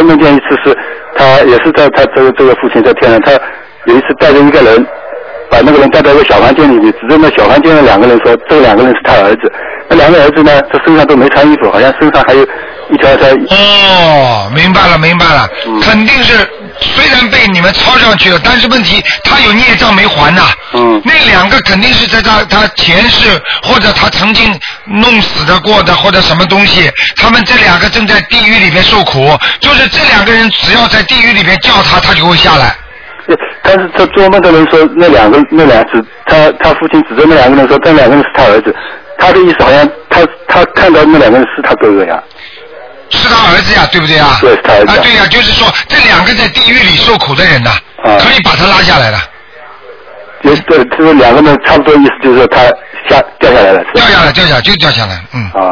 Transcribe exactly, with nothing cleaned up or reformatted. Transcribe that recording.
梦见一次是，他也是在他这个这个父亲在天上，他有一次带着一个人，把那个人带到一个小房间里面，指着那小房间的两个人说，这两个人是他儿子。那两个儿子呢，他身上都没穿衣服，好像身上还有一条条。 哦，明白了明白了，嗯、肯定是虽然被你们抄上去了，但是问题他有孽障没还呐。 嗯。 那两个肯定是在他他前世或者他曾经弄死的过的或者什么东西，他们这两个正在地狱里面受苦，就是这两个人只要在地狱里面叫他，他就会下来。 但是他做梦的人说那两个那两只他他父亲指着那两个人说，这两个人是他儿子。他的意思好像他他看到那两个人是他哥哥呀， 是他儿子呀，对不对呀？ 对，是他儿子啊，对呀，就是说这两个在地狱里受苦的人呐、啊，可以把他拉下来了。 就是这这两个人差不多意思，就是说他下掉下来了。 掉下来，掉下来就掉下来，嗯。 啊。